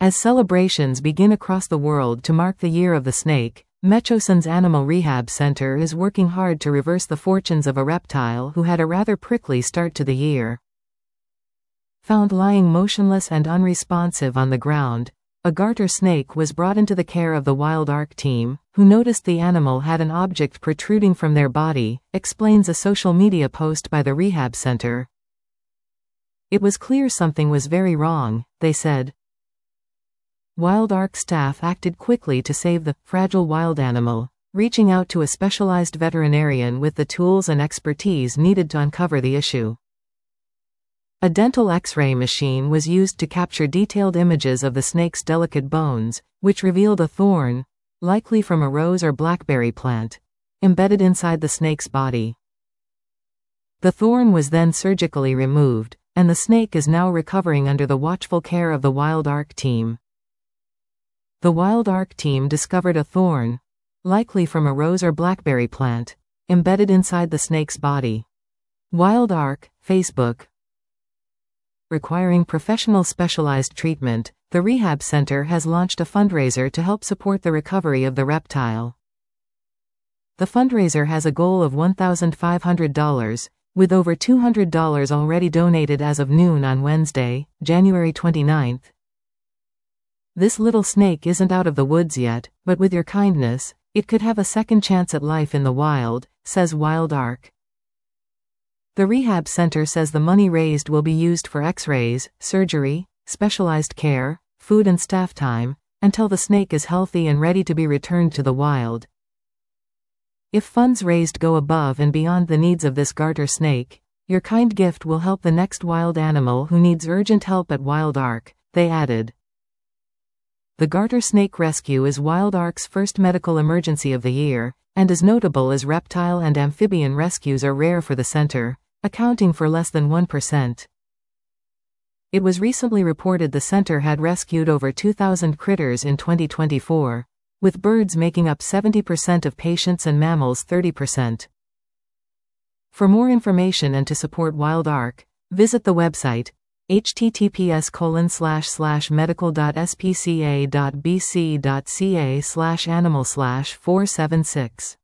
As celebrations begin across the world to mark the Year of the Snake, Mechoson's Animal Rehab Center is working hard to reverse the fortunes of a reptile who had a rather prickly start to the year. Found lying motionless and unresponsive on the ground, a garter snake was brought into the care of the Wild Ark team, who noticed the animal had an object protruding from their body, explains a social media post by the rehab center. It was clear something was very wrong, they said. Wild Ark staff acted quickly to save the fragile wild animal, reaching out to a specialized veterinarian with the tools and expertise needed to uncover the issue. A dental X-ray machine was used to capture detailed images of the snake's delicate bones, which revealed a thorn, likely from a rose or blackberry plant, embedded inside the snake's body. The thorn was then surgically removed, and the snake is now recovering under the watchful care of the Wild Ark team. The Wild Ark team discovered a thorn, likely from a rose or blackberry plant, embedded inside the snake's body. Wild Ark, Facebook. Requiring professional specialized treatment, the rehab center has launched a fundraiser to help support the recovery of the reptile. The fundraiser has a goal of $1,500, with over $200 already donated as of noon on Wednesday, January 29. This little snake isn't out of the woods yet, but with your kindness, it could have a second chance at life in the wild, says Wild Ark. The rehab center says the money raised will be used for X-rays, surgery, specialized care, food and staff time, until the snake is healthy and ready to be returned to the wild. If funds raised go above and beyond the needs of this garter snake, your kind gift will help the next wild animal who needs urgent help at Wild Ark, they added. The garter snake rescue is Wild Ark's first medical emergency of the year, and is notable as reptile and amphibian rescues are rare for the center, accounting for less than 1%. It was recently reported the center had rescued over 2,000 critters in 2024, with birds making up 70% of patients and mammals 30%. For more information and to support Wild Ark, visit the website https://medical.spca.bc.ca/animal/476.